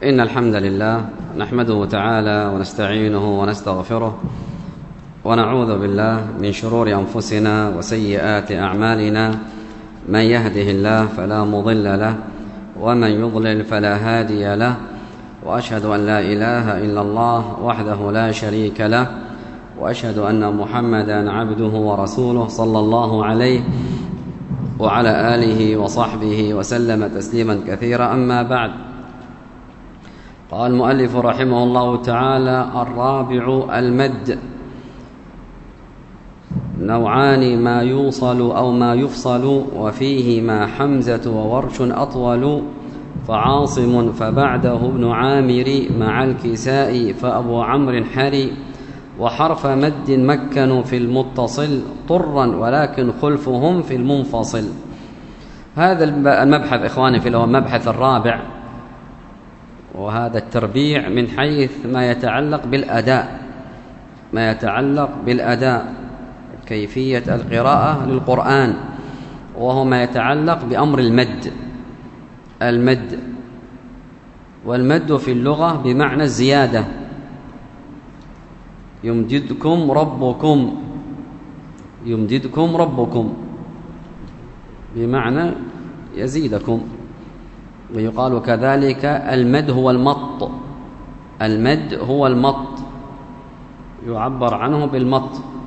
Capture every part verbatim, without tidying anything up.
إن الحمد لله نحمده تعالى ونستعينه ونستغفره ونعوذ بالله من شرور أنفسنا وسيئات أعمالنا. من يهده الله فلا مضل له ومن يضلل فلا هادي له، وأشهد أن لا إله إلا الله وحده لا شريك له، وأشهد أن محمدًا عبده ورسوله صلى الله عليه وعلى آله وصحبه وسلم تسليما كثيرا. أما بعد، قال المؤلف رحمه الله تعالى: الرابع المد. نوعان: ما يوصل أو ما يفصل، وفيهما حمزة وورش أطول، فعاصم فبعده ابن عامر مع الكساء فأبو عمرو حري، وحرف مد مكنوا في المتصل طرا ولكن خلفهم في المنفصل. هذا المبحث إخواني في الأول المبحث الرابع، وهذا التربيع من حيث ما يتعلق بالأداء ما يتعلق بالأداء كيفية القراءة للقرآن، وهو ما يتعلق بأمر المد. المد والمد في اللغة بمعنى الزيادة. يمددكم ربكم يمددكم ربكم بمعنى يزيدكم. ويقال كذلك المد هو المط المد هو المط يعبر عنه بالمط.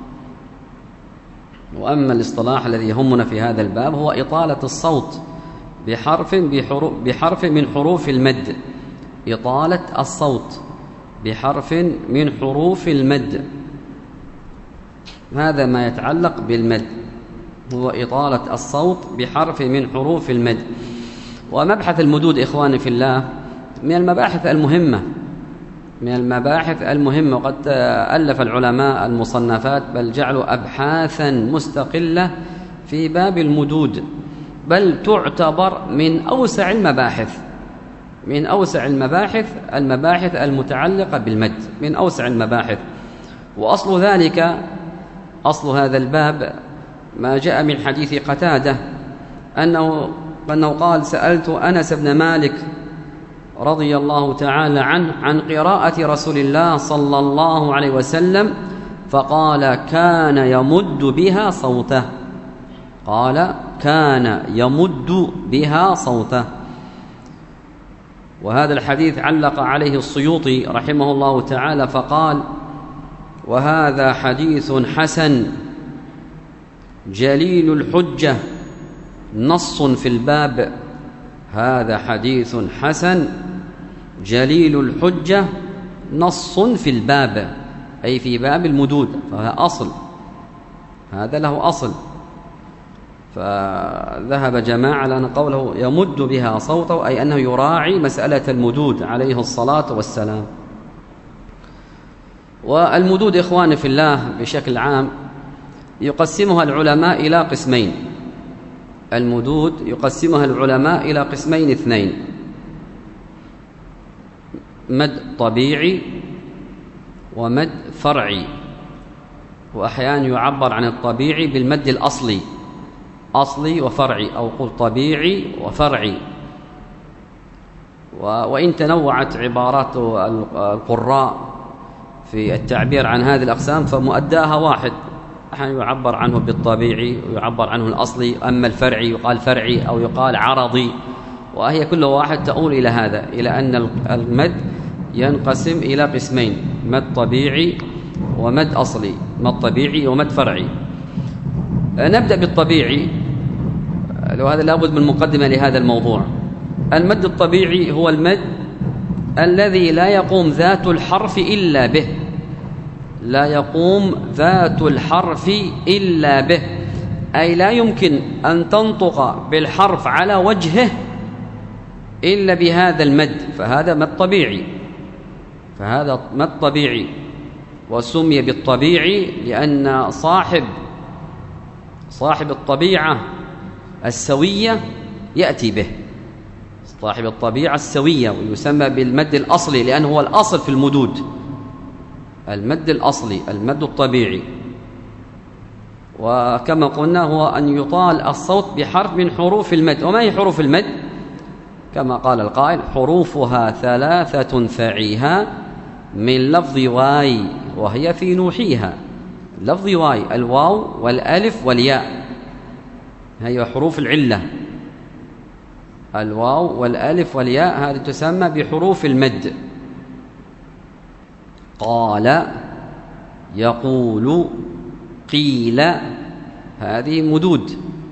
وأما الاصطلاح الذي يهمنا في هذا الباب هو إطالة الصوت بحرف بحرف من حروف المد. إطالة الصوت بحرف من حروف المد، هذا ما يتعلق بالمد، هو إطالة الصوت بحرف من حروف المد. ومبحث المدود إخواني في الله من المباحث المهمة من المباحث المهمة وقد ألف العلماء المصنفات، بل جعلوا أبحاثا مستقلة في باب المدود، بل تعتبر من أوسع المباحث من أوسع المباحث المباحث المتعلقة بالمد، من أوسع المباحث. وأصل ذلك أصل هذا الباب ما جاء من حديث قتادة أنه أنه قال: سألت أنس بن مالك رضي الله تعالى عنه عن قراءة رسول الله صلى الله عليه وسلم، فقال: كان يمد بها صوته قال كان يمد بها صوته. وهذا الحديث علق عليه السيوطي رحمه الله تعالى فقال: وهذا حديث حسن جليل الحجة نص في الباب. هذا حديث حسن جليل الحجة نص في الباب، أي في باب المدود، فهذا أصل هذا له أصل. فذهب جماعة لأن قوله يمد بها صوته أي أنه يراعي مسألة المدود عليه الصلاة والسلام. والمدود إخواني في الله بشكل عام يقسمها العلماء إلى قسمين. المدود يقسمها العلماء إلى قسمين اثنين: مد طبيعي ومد فرعي. وأحيانا يعبر عن الطبيعي بالمد الأصلي، أصلي وفرعي، أو قل طبيعي وفرعي. وإن تنوعت عبارات القراء في التعبير عن هذه الأقسام فمؤداها واحد، أحيانا يعبر عنه بالطبيعي ويعبر عنه الأصلي، أما الفرعي يقال فرعي أو يقال عرضي، وهي كل واحد تؤول إلى هذا، إلى أن المد ينقسم إلى قسمين: مد طبيعي ومد أصلي، مد طبيعي ومد فرعي. نبدأ بالطبيعي، وهذا لابد من مقدمة لهذا الموضوع. المد الطبيعي هو المد الذي لا يقوم ذات الحرف إلا به لا يقوم ذات الحرف إلا به أي لا يمكن أن تنطق بالحرف على وجهه إلا بهذا المد، فهذا مد طبيعي فهذا مد طبيعي وسمي بالطبيعي لأن صاحب صاحب الطبيعة السوية يأتي به، صاحب الطبيعة السوية، ويسمى بالمد الأصلي لأنه هو الأصل في المدود، المد الأصلي المد الطبيعي. وكما قلنا هو أن يطال الصوت بحرف من حروف المد. وما هي حروف المد؟ كما قال القائل: حروفها ثلاثة فعيها من لفظ واي وهي في نوحيها. لفظ واي الواو والألف والياء، هي حروف العلة. الواو والألف والياء هذه تسمى بحروف المد. قال، يقول، قيل، هذه مدود.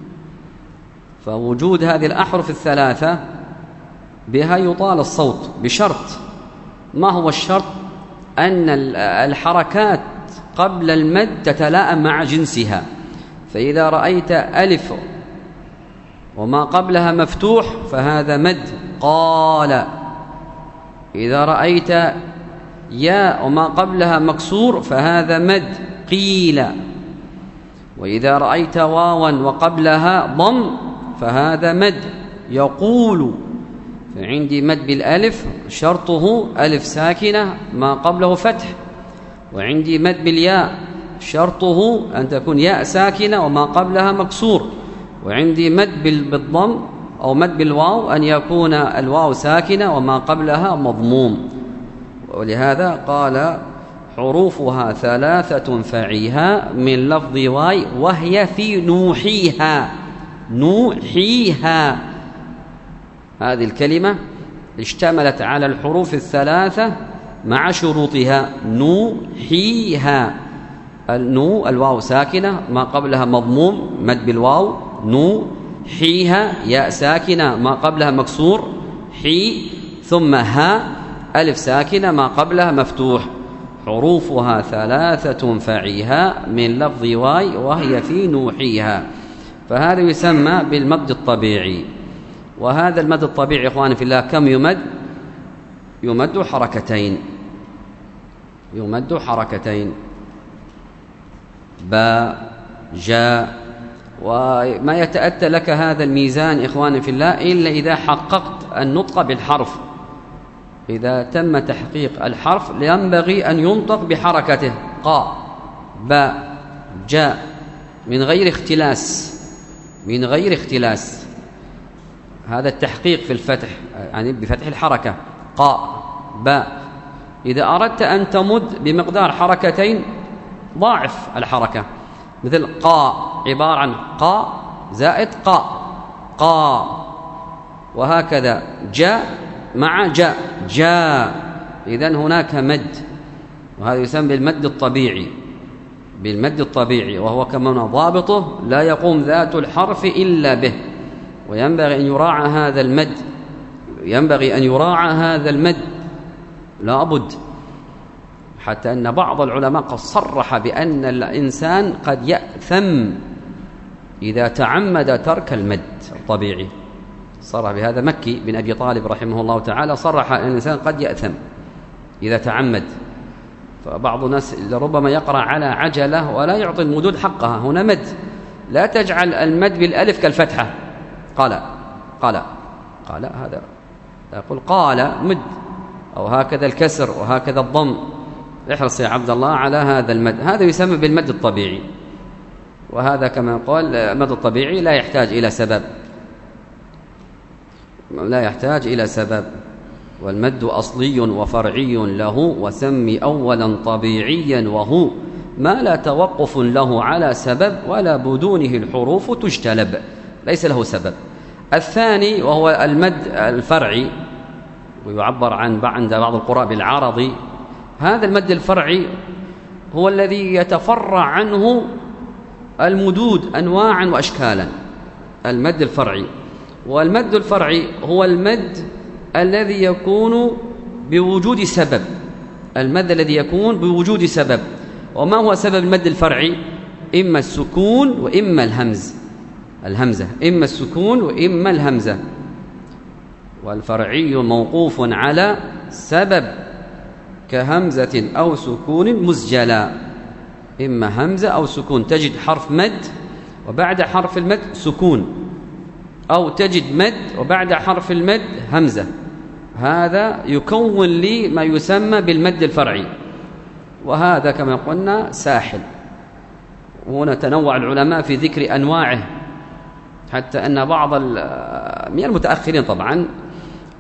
فوجود هذه الأحرف الثلاثة بها يطال الصوت بشرط. ما هو الشرط؟ أن الحركات قبل المد تتلائم مع جنسها. فإذا رأيت ألف وما قبلها مفتوح فهذا مد، قال. إذا رأيت ياء وما قبلها مكسور فهذا مد، قيل. وإذا رأيت واوا وقبلها ضم فهذا مد، يقول. فعندي مد بالألف شرطه ألف ساكنة ما قبله فتح، وعندي مد بالياء شرطه أن تكون ياء ساكنة وما قبلها مكسور، وعندي مد بالضم أو مد بالواو أن يكون الواو ساكنة وما قبلها مضموم. ولهذا قال: حروفها ثلاثة فعيها من لفظ واي وهي في نوحيها. نوحيها هذه الكلمة اشتملت على الحروف الثلاثة مع شروطها. نوحيها، النو الواو ساكنة ما قبلها مضموم مد بالواو، نو. حيها ياء ساكنة ما قبلها مكسور، حي. ثم ها ألف ساكنة ما قبلها مفتوح. حروفها ثلاثة فعيها من لفظ واي وهي في نوحيها. فهذا يسمى بالمد الطبيعي. وهذا المد الطبيعي إخواني في الله كم يمد؟ يمد حركتين. يمد حركتين، باء، جاء. وما يتأتى لك هذا الميزان إخواني في الله إلا إذا حققت النطق بالحرف. إذا تم تحقيق الحرف ينبغي أن ينطق بحركته، قاء، باء، جاء، من غير اختلاس، من غير اختلاس. هذا التحقيق في الفتح، يعني بفتح الحركة، قاء، باء. إذا أردت أن تمد بمقدار حركتين ضاعف الحركة، مثل قاء عبارة عن قاء زائد قاء، قاء. وهكذا جاء مع جاء، جاء. إذن هناك مد، وهذا يسمى بالمد الطبيعي، بالمد الطبيعي، وهو كما ضابطه لا يقوم ذات الحرف إلا به. وينبغي أن يراعى هذا المد، ينبغي أن يراعى هذا المد لا بد. حتى أن بعض العلماء قد صرح بأن الإنسان قد يأثم إذا تعمد ترك المد الطبيعي. صرح بهذا مكي بن أبي طالب رحمه الله تعالى، صرح أن الإنسان قد يأثم إذا تعمد. فبعض الناس ربما يقرأ على عجلة ولا يعطي المدود حقها. هنا مد، لا تجعل المد بالألف كالفتحة، قال قال قال، هذا يقول قال مد، أو هكذا الكسر وهكذا الضم. احرص يا عبد الله على هذا المد، هذا يسمى بالمد الطبيعي. وهذا كما قال المد الطبيعي لا يحتاج إلى سبب، لا يحتاج إلى سبب. والمد أصلي وفرعي له، وسمي أولا طبيعيا وهو ما لا توقف له على سبب ولا بدونه الحروف تجتلب، ليس له سبب. الثاني وهو المد الفرعي، ويعبر عن عند بعض القراء بالعرضي. هذا المد الفرعي هو الذي يتفرع عنه المدود أنواعا وأشكالا، المد الفرعي. والمد الفرعي هو المد الذي يكون بوجود سبب، المد الذي يكون بوجود سبب. وما هو سبب المد الفرعي؟ إما السكون وإما الهمز، الهمزة، إما السكون وإما الهمزة. والفرعي موقوف على سبب كهمزة أو سكون مسجلا، إما همزة أو سكون. تجد حرف مد وبعد حرف المد سكون، أو تجد مد وبعد حرف المد همزة. هذا يكون لي ما يسمى بالمد الفرعي، وهذا كما قلنا ساحل. وهنا تنوع العلماء في ذكر أنواعه، حتى أن بعض من المتأخرين طبعا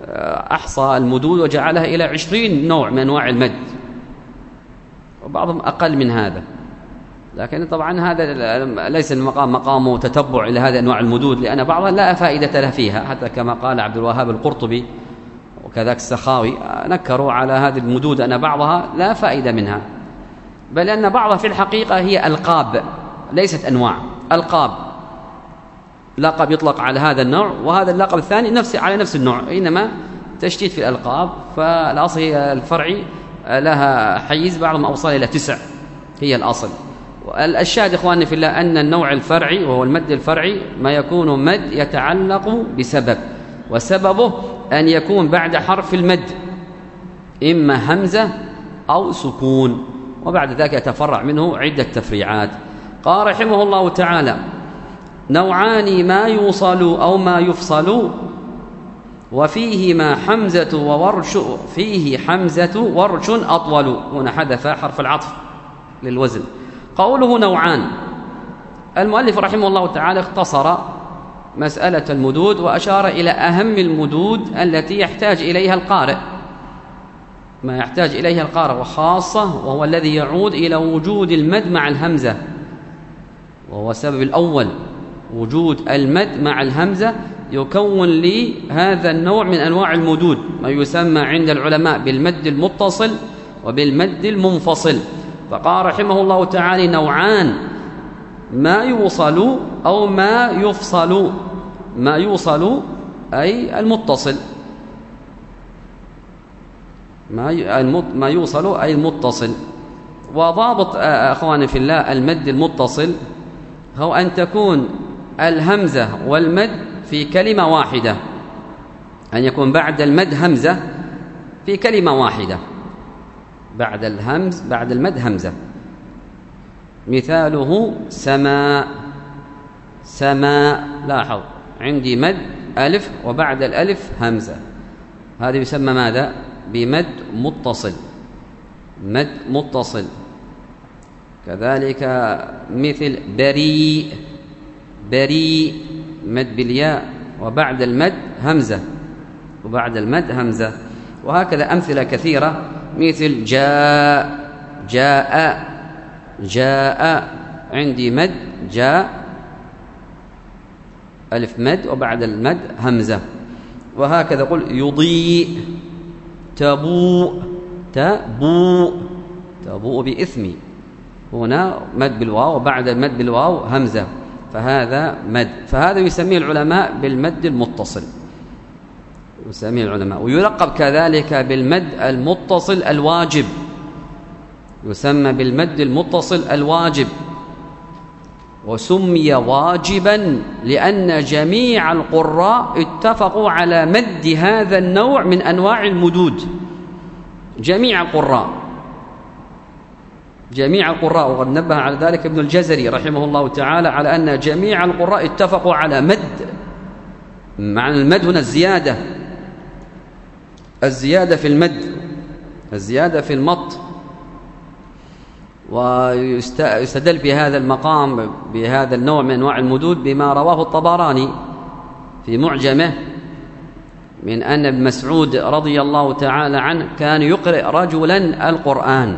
أحصى المدود وجعلها إلى عشرين نوع من أنواع المد، وبعضهم أقل من هذا. لكن طبعا هذا ليس المقام مقام تتبع إلى هذه أنواع المدود، لأن بعضها لا فائدة له فيها، حتى كما قال عبد الوهاب القرطبي وكذلك السخاوي نكروا على هذه المدود أن بعضها لا فائدة منها، بل أن بعضها في الحقيقة هي ألقاب ليست أنواع. ألقاب، لقب يطلق على هذا النوع، وهذا اللقب الثاني نفس على نفس النوع، إنما تشتيت في الألقاب. فالأصل هي الفرعي لها حيز، بعضهم أوصل إلى تسع هي الأصل. الشاهد إخواني في الله أن النوع الفرعي وهو المد الفرعي ما يكون مد يتعلق بسبب، وسببه أن يكون بعد حرف المد إما همزة أو سكون، وبعد ذلك يتفرع منه عدة تفريعات. قال رحمه الله تعالى: نوعان ما يوصل أو ما يفصل، وفيهما حمزة وورش، فيه حمزة ورش أطول. هنا حذف حرف العطف للوزن. قوله نوعان، المؤلف رحمه الله تعالى اختصر مسألة المدود وأشار إلى أهم المدود التي يحتاج إليها القارئ، ما يحتاج إليها القارئ وخاصة، وهو الذي يعود إلى وجود المد مع الهمزة، وهو السبب الأول وجود المد مع الهمزة يكون لي هذا النوع من أنواع المدود، ما يسمى عند العلماء بالمد المتصل وبالمد المنفصل. فقال رحمه الله تعالى: نوعان ما يوصل أو ما يفصل. ما يوصل أي المتصل، ما يوصل أي المتصل. وضابط أخواني في الله المد المتصل هو أن تكون الهمزة والمد في كلمة واحدة، أن يكون بعد المد همزة في كلمة واحدة، بعد الهمز بعد المد همزة. مثاله سماء. سماء، لاحظ عندي مد ألف وبعد الألف همزة، هذا يسمى ماذا؟ بمد متصل، مد متصل. كذلك مثل بريء. بريء مد بالياء وبعد المد همزة، وبعد المد همزة. وهكذا أمثلة كثيرة، مثل جاء. جاء جاء عندي مد جاء ألف مد وبعد المد همزة. وهكذا قل يضيء. تبوء. تبوء تبوء بإثمي، هنا مد بالواو وبعد المد بالواو همزة، فهذا مد. فهذا يسميه العلماء بالمد المتصل، يسميه العلماء. ويلقب كذلك بالمد المتصل الواجب، يسمى بالمد المتصل الواجب. وسمي واجبا لأن جميع القراء اتفقوا على مد هذا النوع من أنواع المدود. جميع القراء جميع القراء وقد نبه على ذلك ابن الجزري رحمه الله تعالى، على أن جميع القراء اتفقوا على مد. معنى المد هنا الزيادة، الزيادة في المد، الزيادة في المط. ويستدل بهذا المقام بهذا النوع من أنواع المدود بما رواه الطبراني في معجمه من أن ابن مسعود رضي الله تعالى عنه كان يقرئ رجلا القرآن،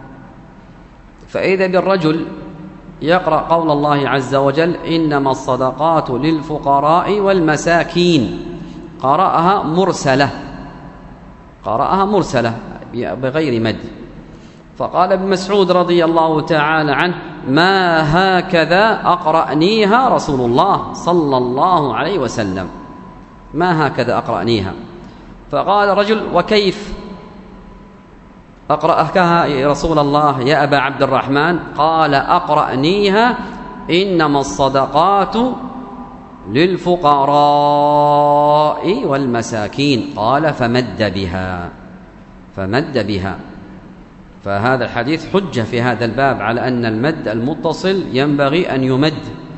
فإذا بالرجل يقرأ قول الله عز وجل: إنما الصدقات للفقراء والمساكين. قرأها مرسلة، قرأها مرسلة بغير مد. فقال ابن مسعود رضي الله تعالى عنه: ما هكذا أقرأنيها رسول الله صلى الله عليه وسلم، ما هكذا أقرأنيها. فقال رجل: وكيف أقرأها يا رسول الله يا أبا عبد الرحمن؟ قال: أقرأنيها إنما الصدقات للفقراء والمساكين. قال: فمد بها، فمد بها. فهذا الحديث حجة في هذا الباب على أن المد المتصل ينبغي أن يمد.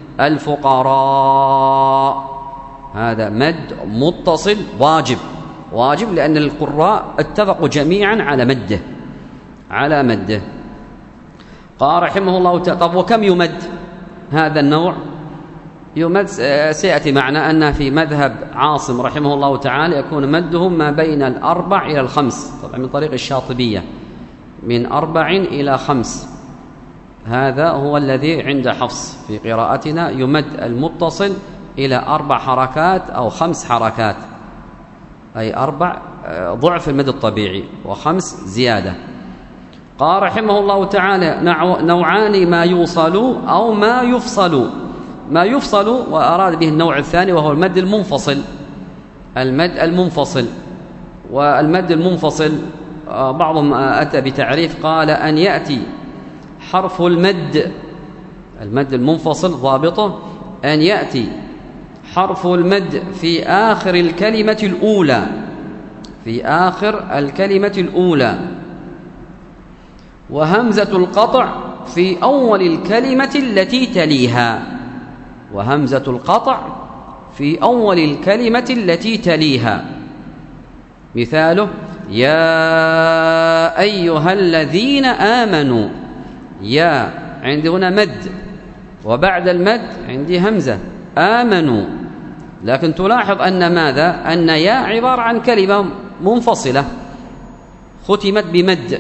الفقراء هذا مد متصل واجب، واجب لأن القراء اتفقوا جميعا على مده، على مده. قال رحمه الله تعالى: طب وكم يمد هذا النوع؟ يمد سيأتي معنا أن في مذهب عاصم رحمه الله تعالى يكون مده ما بين الأربع إلى الخمس، طبعا من طريق الشاطبية، من أربع إلى خمس. هذا هو الذي عند حفص في قراءتنا، يمد المتصل إلى أربع حركات أو خمس حركات، أي أربع ضعف المد الطبيعي وخمس زيادة. قال رحمه الله تعالى: نوعان ما يوصل أو ما يفصل. ما يفصل وأراد به النوع الثاني وهو المد المنفصل. المد المنفصل، والمد المنفصل بعضهم أتى بتعريف، قال أن يأتي حرف المد، المد المنفصل ضابطه أن يأتي حرف المد في آخر الكلمة الأولى، في آخر الكلمة الأولى، وهمزة القطع في أول الكلمة التي تليها، وهمزة القطع في أول الكلمة التي تليها. مثاله: يا أيها الذين آمنوا. يا عندي هنا مد، وبعد المد عندي همزة، آمنوا. لكن تلاحظ أن ماذا؟ أن يا عبارة عن كلمة منفصلة ختمت بمد،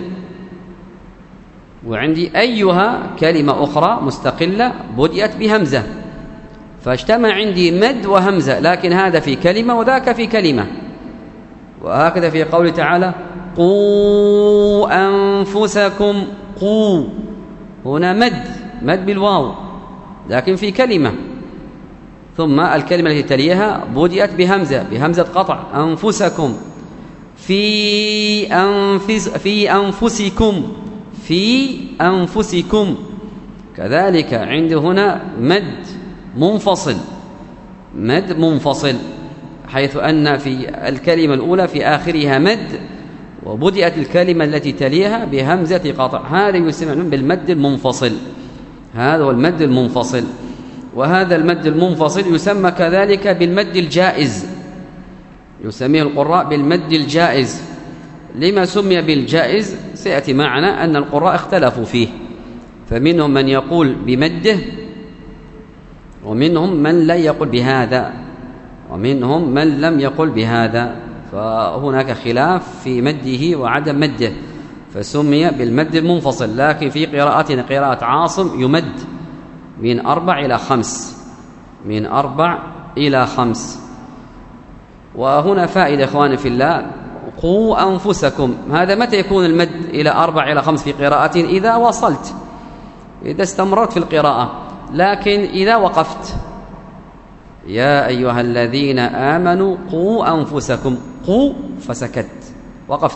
وعندي أيها كلمة أخرى مستقلة بدأت بهمزة، فاجتمع عندي مد وهمزة، لكن هذا في كلمة وذاك في كلمة. وهكذا في قوله تعالى: قوا أنفسكم. قوا هنا مد، مد بالواو، لكن في كلمة. ثم الكلمة التي تليها بدأت بهمزة، بهمزة قطع، أنفسكم. في أنفس في أنفسكم في أنفسكم. كذلك عند هنا مد منفصل، مد منفصل، حيث أن في الكلمة الأولى في آخرها مد، وبدأت الكلمة التي تليها بهمزة قطع. هذا يسمى بالمد المنفصل، هذا هو المد المنفصل. وهذا المد المنفصل يسمى كذلك بالمد الجائز، يسميه القراء بالمد الجائز. لما سمي بالجائز سيأتي معنا أن القراء اختلفوا فيه، فمنهم من يقول بمده، ومنهم من لا يقول بهذا، ومنهم من لم يقل بهذا، فهناك خلاف في مده وعدم مده، فسمي بالمد المنفصل. لكن في قراءتنا قراءة عاصم يمد من أربع إلى خمس، من أربع إلى خمس. وهنا فائدة إخواني في الله: قوا أنفسكم. هذا متى يكون المد إلى أربع إلى خمس في قراءة؟ إذا وصلت، إذا استمرت في القراءة. لكن إذا وقفت: يا أيها الذين آمنوا قوا أنفسكم، قوا فسكت، وقفت.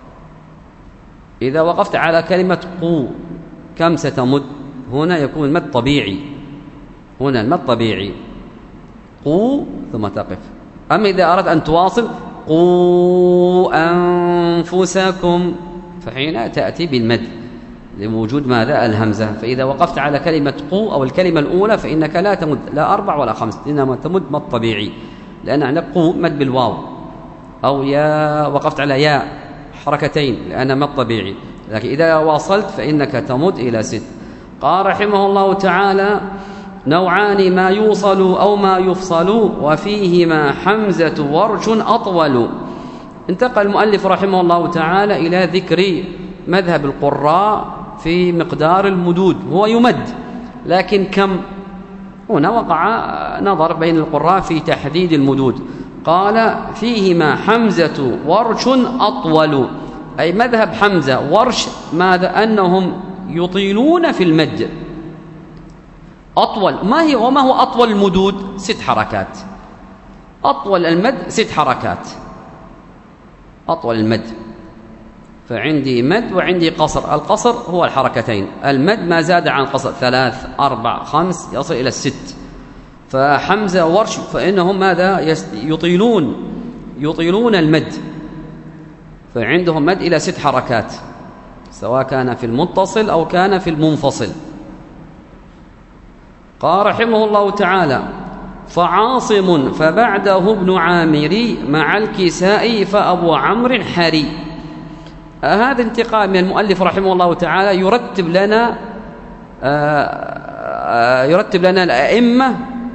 إذا وقفت على كلمة قوا كم ستمد؟ هنا يكون المد طبيعي، هنا المد طبيعي، قوا ثم تقف. أما إذا أردت أن تواصل: قوا أنفسكم، فحين تأتي بالمد لوجود ماذا؟ الهمزة. فإذا وقفت على كلمة قوا أو الكلمة الأولى فإنك لا تمد لا أربع ولا خمس، إنما تمد مد طبيعي، لأن عندك قوا مد بالواو، أو يا وقفت على يا حركتين لأن مد طبيعي. لكن إذا واصلت فإنك تمد إلى ست. قال رحمه الله تعالى: نوعان ما يوصل أو ما يفصل، وفيهما حمزة ورش أطول. انتقل المؤلف رحمه الله تعالى إلى ذكر مذهب القراء في مقدار المدود. هو يمد، لكن كم؟ هنا وقع نظر بين القراء في تحديد المدود. قال: فيهما حمزة ورش أطول، أي مذهب حمزة ورش ماذا؟ أنهم يطيلون في المد. أطول ما هي وما هو أطول المدود؟ ست حركات. أطول المد ست حركات، أطول المد. فعندي مد وعندي قصر. القصر هو الحركتين، المد ما زاد عن قصر، ثلاث أربع خمس يصل إلى الست. فحمزة ورش فإنهم ماذا؟ يطيلون يطيلون المد، فعندهم مد إلى ست حركات، سواء كان في المتصل أو كان في المنفصل. قال رحمه الله تعالى: فعاصم فبعده ابن عامر مع الكساء فأبو عمرو حري. هذا انتقال من المؤلف رحمه الله تعالى يرتب لنا يرتب لنا الأئمة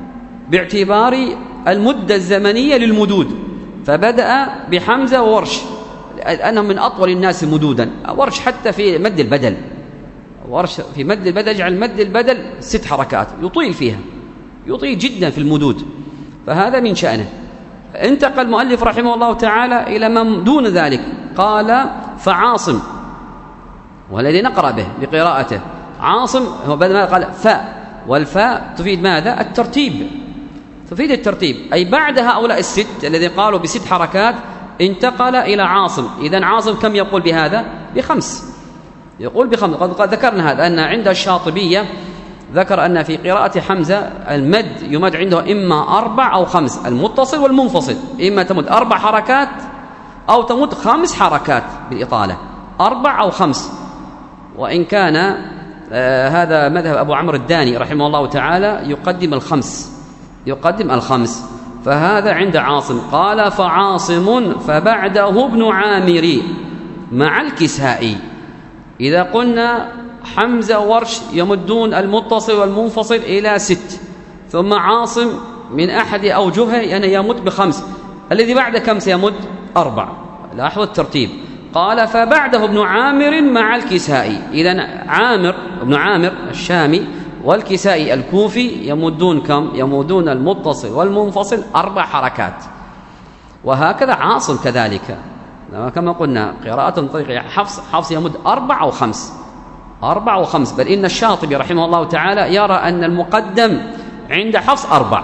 باعتبار المدة الزمنية للمدود، فبدأ بحمزة وورش لأنهم من أطول الناس مدودا. ورش حتى في مد البدل، ورش في مد البدل يجعل مد البدل ست حركات، يطيل فيها، يطيل جدا في المدود، فهذا من شأنه. انتقل المؤلف رحمه الله تعالى إلى ما دون ذلك، قال فعاصم، والذي نقرأ به بقراءته عاصم هو بدل ما قال فاء، والفاء تفيد ماذا؟ الترتيب، تفيد الترتيب، أي بعد هؤلاء الست الذين قالوا بست حركات انتقل إلى عاصم. إذن عاصم كم يقول بهذا؟ بخمس، يقول بخمس. قد ذكرنا هذا أن عند الشاطبية ذكر أن في قراءة حمزة المد يمد عنده إما أربع أو خمس، المتصل والمنفصل، إما تمد أربع حركات أو تمد خمس حركات بالإطالة، أربع أو خمس. وإن كان آه هذا مذهب أبو عمرو الداني رحمه الله تعالى يقدم الخمس، يقدم الخمس، فهذا عند عاصم. قال فعاصم فبعده ابن عامر مع الكسائي. إذا قلنا حمزة ورش يمدون المتصل والمنفصل إلى ست، ثم عاصم من أحد أوجهه يعني يمد بخمس، الذي بعد كم سيمد؟ أربع. لاحظوا الترتيب. قال فبعده ابن عامر مع الكسائي. إذن عامر ابن عامر الشامي والكسائي الكوفي يمدون كم؟ يمدون المتصل والمنفصل أربع حركات، وهكذا عاصم كذلك كما قلنا قراءة طريقة حفص، حفص يمد أربع أو خمس، أربع أو خمس، بل إن الشاطبي رحمه الله تعالى يرى أن المقدم عند حفص أربع،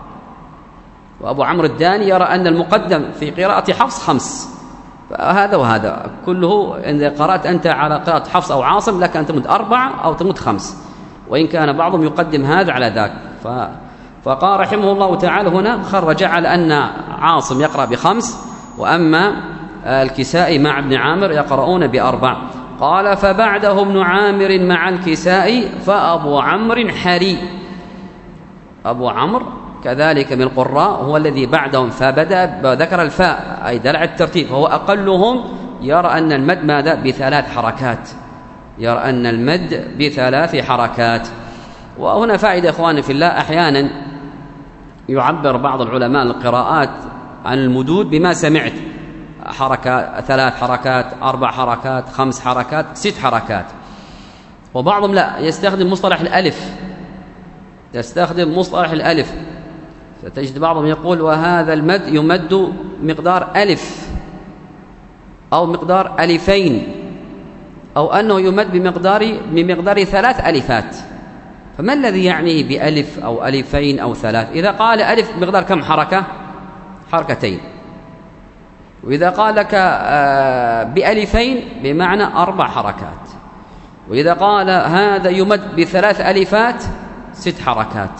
وأبو عمرو الداني يرى أن المقدم في قراءة حفص خمس. فهذا وهذا كله إذا قرأت أنت على قراءة حفص أو عاصم لك أن تمد أربع أو تمد خمس، وإن كان بعضهم يقدم هذا على ذاك. ف... فقال رحمه الله تعالى هنا خرج على أن عاصم يقرأ بخمس، وأما الكسائي مع ابن عامر يقرؤون بأربع. قال فبعده ابن عامر مع الكسائي فأبو عمرو حري. أبو عمرو كذلك من القراء هو الذي بعدهم، فبدأ ذكر الفاء أي دلع الترتيب، فهو أقلهم يرى أن المد ماذا؟ بثلاث حركات، يرى أن المد بثلاث حركات. وهنا فائدة إخواني في الله، أحيانا يعبر بعض العلماء القراءات عن المدود بما سمعت، حركات، ثلاث حركات، أربع حركات، خمس حركات، ست حركات. وبعضهم لا، يستخدم مصطلح الألف، يستخدم مصطلح الألف، فتجد بعضهم يقول وهذا المد يمد مقدار ألف أو مقدار ألفين، أو أنه يمد بمقدار بمقدار ثلاث ألفات. فما الذي يعني بألف أو ألفين أو ثلاث؟ إذا قال ألف مقدار كم حركة؟ حركتين. وإذا قال لك بألفين بمعنى أربع حركات. وإذا قال هذا يمد بثلاث ألفات ست حركات.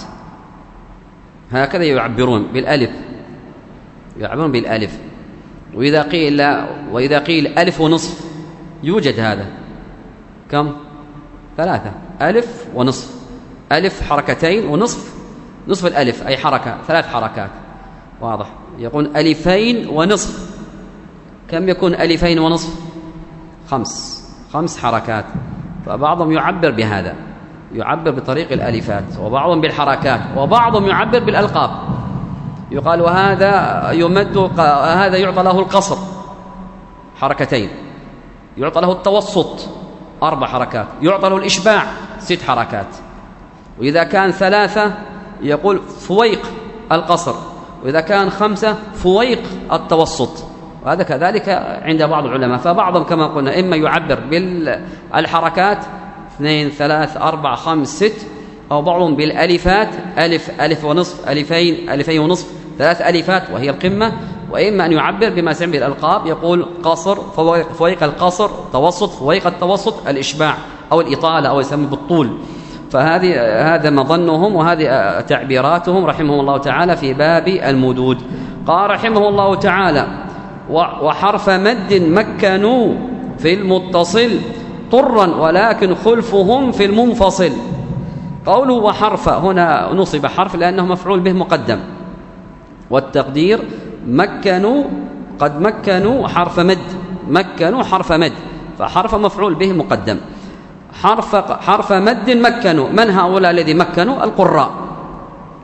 هكذا يعبرون بالألف، يعبرون بالألف. وإذا قيل وإذا قيل ألف ونصف يوجد هذا كم؟ ثلاثة، ألف ونصف، ألف حركتين ونصف نصف الألف أي حركة، ثلاث حركات. واضح؟ يقول ألفين ونصف، كم يكون ألفين ونصف؟ خمس، خمس حركات. فبعضهم يعبر بهذا، يعبر بطريق الألفات، وبعضهم بالحركات، وبعضهم يعبر بالألقاب. يقال وهذا يمد، هذا يعطى له القصر حركتين، يعطى له التوسط أربع حركات، يعطى له الإشباع ست حركات. وإذا كان ثلاثة يقول فويق القصر، وإذا كان خمسة فويق التوسط. وهذا كذلك عند بعض العلماء. فبعضهم كما قلنا إما يعبر بالحركات اثنين ثلاث أربع خمس ست، أو بعضهم بالألفات ألف، ألف ونصف، ألفين، ألفين ونصف، ثلاث ألفات وهي القمة. وإما أن يعبر بما سمي بالألقاب، يقول قصر، فويق القصر، توسط، فويق التوسط، الإشباع أو الإطالة أو يسمى بالطول. فهذه هذا مظنهم وهذه تعبيراتهم رحمه الله تعالى في باب المدود. قال رحمه الله تعالى وحرف مد مكنوا في المتصل طرا ولكن خلفهم في المنفصل. قوله وحرف هنا نصب حرف لأنه مفعول به مقدم، والتقدير مكنوا، قد مكنوا حرف مد، مكنوا حرف مد، فحرف مفعول به مقدم. حرف حرف مد مكنوا، من هؤلاء الذي مكنوا؟ القراء،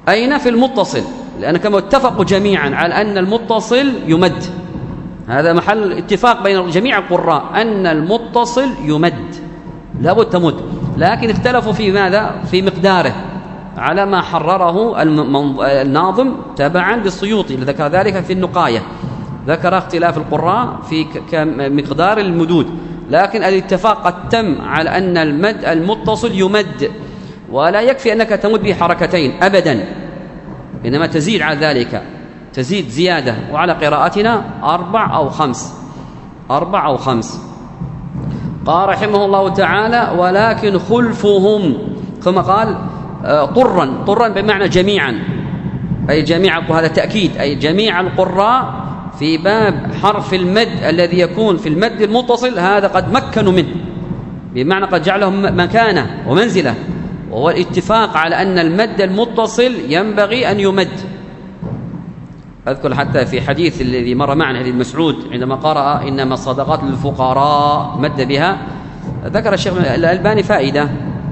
أين؟ في المتصل، لأن كما اتفقوا جميعا على أن المتصل يمد، هذا محل اتفاق بين جميع القراء أن المتصل يمد لابد تمد، لكن اختلفوا في ماذا؟ في مقداره، على ما حرره الناظم تبعا للسيوطي، ذكر ذلك في النقاية، ذكر اختلاف القراء في مقدار المدود، لكن الاتفاق قد تم على أن المد المتصل يمد، ولا يكفي أنك تمد به حركتين أبدا، إنما تزيد على ذلك، تزيد زيادة، وعلى قراءتنا أربع أو خمس، أربع أو خمس. قال رحمه الله تعالى: ولكن خلفهم، ثم قال طرا، طرا بمعنى جميعا، أي جميع، هذا تأكيد، أي جميع القراء في باب حرف المد الذي يكون في المد المتصل هذا قد مكنوا منه، بمعنى قد جعلهم مكانه ومنزله، وهو الاتفاق على أن المد المتصل ينبغي أن يمد. أذكر حتى في حديث الذي مر معنا حديث مسعود عندما قرأ إنما الصدقات للفقراء مد بها، ذكر الشيخ الألباني فائدة،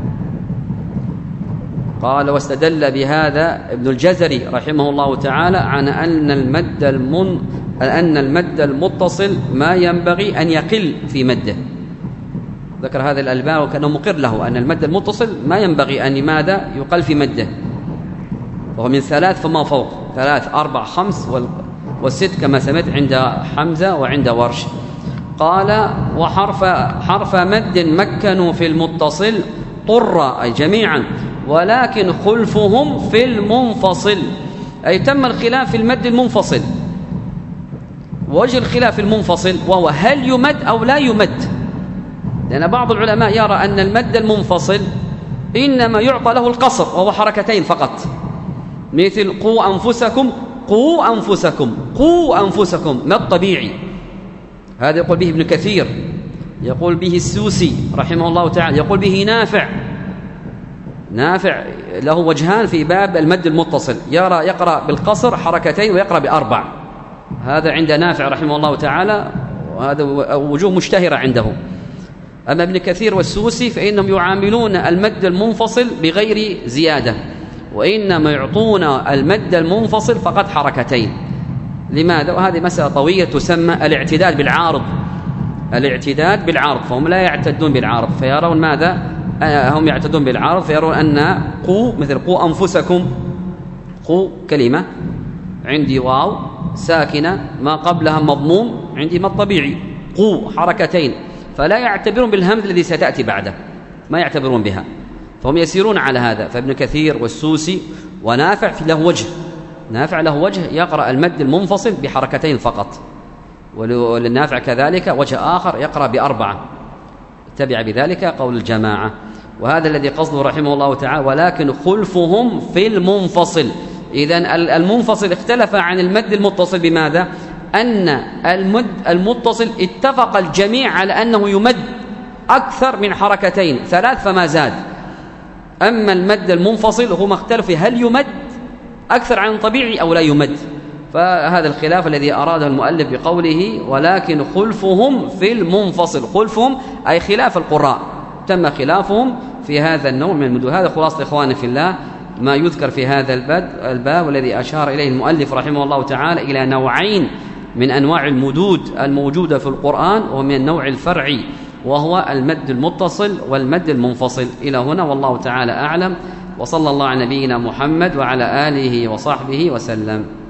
قال: واستدل بهذا ابن الجزري رحمه الله تعالى عن أن المد المن أن المد المتصل ما ينبغي أن يقل في مده. ذكر هذا الألباني وكأنه مقر له أن المد المتصل ما ينبغي أن ماذا يقل في مده، وهو من ثلاث فما فوق، ثلاث أربع خمس والست كما سمعت عند حمزة وعند ورش. قال: وحرف حرف مد مكنوا في المتصل طر، أي جميعا، ولكن خلفهم في المنفصل، أي تم الخلاف في المد المنفصل. وجه الخلاف المنفصل وهو هل يمد أو لا يمد، لأن بعض العلماء يرى أن المد المنفصل إنما يعطى له القصر وهو حركتين فقط، مثل قوا أنفسكم، قوا أنفسكم، قوا أنفسكم، ما الطبيعي. هذا يقول به ابن كثير، يقول به السوسي رحمه الله تعالى، يقول به نافع. نافع له وجهان في باب المد المتصل، يرى يقرأ بالقصر حركتين ويقرأ بأربع، هذا عند نافع رحمه الله تعالى، وهذا وجوه مشتهرة عنده. أما ابن كثير والسوسي فإنهم يعاملون المد المنفصل بغير زيادة، وإنما يعطون المد المنفصل فقط حركتين. لماذا؟ وهذه مسألة طويلة تسمى الاعتداد بالعارض، الاعتداد بالعارض، فهم لا يعتدون بالعارض، فيرون ماذا؟ هم يعتدون بالعارض، فيرون أن قو مثل قو أنفسكم، قو كلمة عندي واو ساكنة ما قبلها مضموم، عندي ما الطبيعي قو حركتين، فلا يعتبرون بالهمز الذي ستأتي بعده، ما يعتبرون بها، فهم يسيرون على هذا. فابن كثير والسوسي ونافع له وجه، نافع له وجه يقرأ المد المنفصل بحركتين فقط، وللنافع كذلك وجه آخر يقرأ بأربعة، تبع بذلك قول الجماعة. وهذا الذي قصده رحمه الله تعالى: ولكن خلفهم في المنفصل. إذن المنفصل اختلف عن المد المتصل بماذا؟ أن المد المتصل اتفق الجميع على أنه يمد أكثر من حركتين، ثلاث فما زاد. أما المد المنفصل هو ما اختلف في هل يمد أكثر عن طبيعي أو لا يمد. فهذا الخلاف الذي أراده المؤلف بقوله ولكن خلفهم في المنفصل، خلفهم أي خلاف القراء، تم خلافهم في هذا النوع من المدود. هذا خلاصة إخواني في الله ما يذكر في هذا الباب، والذي أشار إليه المؤلف رحمه الله تعالى إلى نوعين من أنواع المدود الموجودة في القرآن، ومن النوع الفرعي وهو المد المتصل والمد المنفصل. إلى هنا والله تعالى أعلم، وصلى الله على نبينا محمد وعلى آله وصحبه وسلم.